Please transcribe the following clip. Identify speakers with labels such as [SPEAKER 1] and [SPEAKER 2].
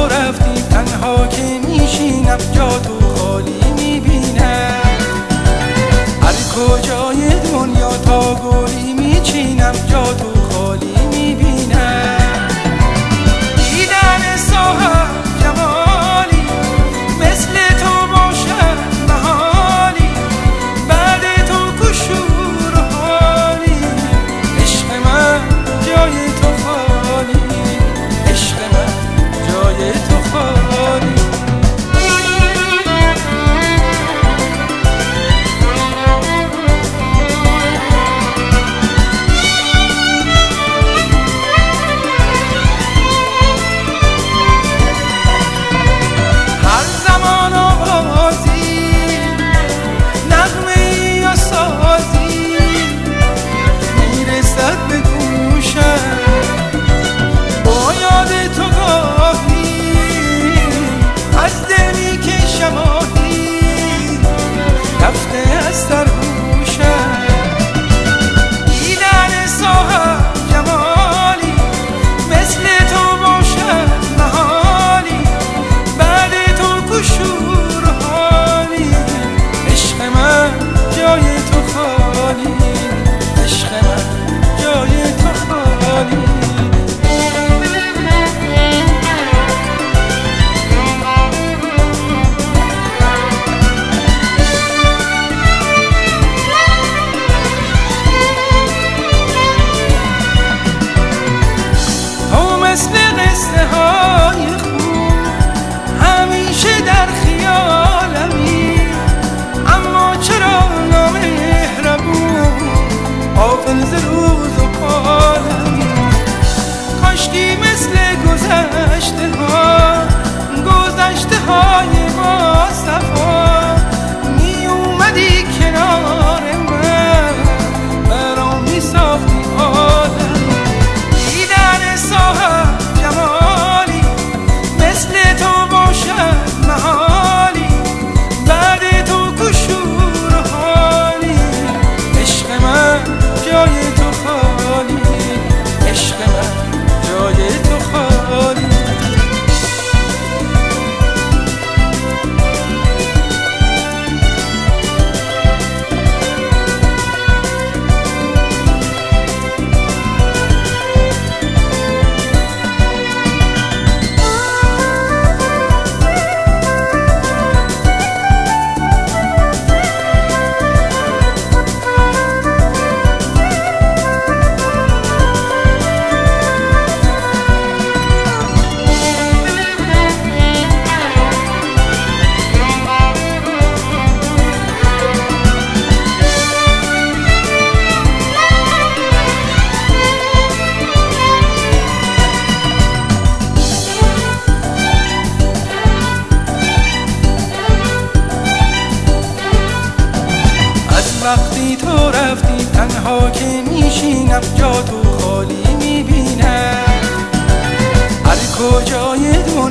[SPEAKER 1] رفتی تنها که میشینم جا تو خالی میبینم. هر کجای دنیا تا گلی میچینم جا تو خالی میبینم. دیدن صاحب جمالی مثل تو باشد محالی، بعد تو کشور و حالی. عشق من جای تو خالی، عشق من جای تو خالی. مثل قصه های خوب همیشه در خیالمی، اما چرا نامهربون غافل ز روز و حالمی. کاشکی مثل گذشته های با صفا می اومدی کنار من، برام می ساختی عالمی. دیدن صاحب جمالی مثل تو باشد محالی، بعد تو کشور و حالی. عشق من جای تو خالی، عشق من جای تو خالی. وقتی تو رفتی تنها که میشینم جا تو خالی میبینم. هر کجای دنیا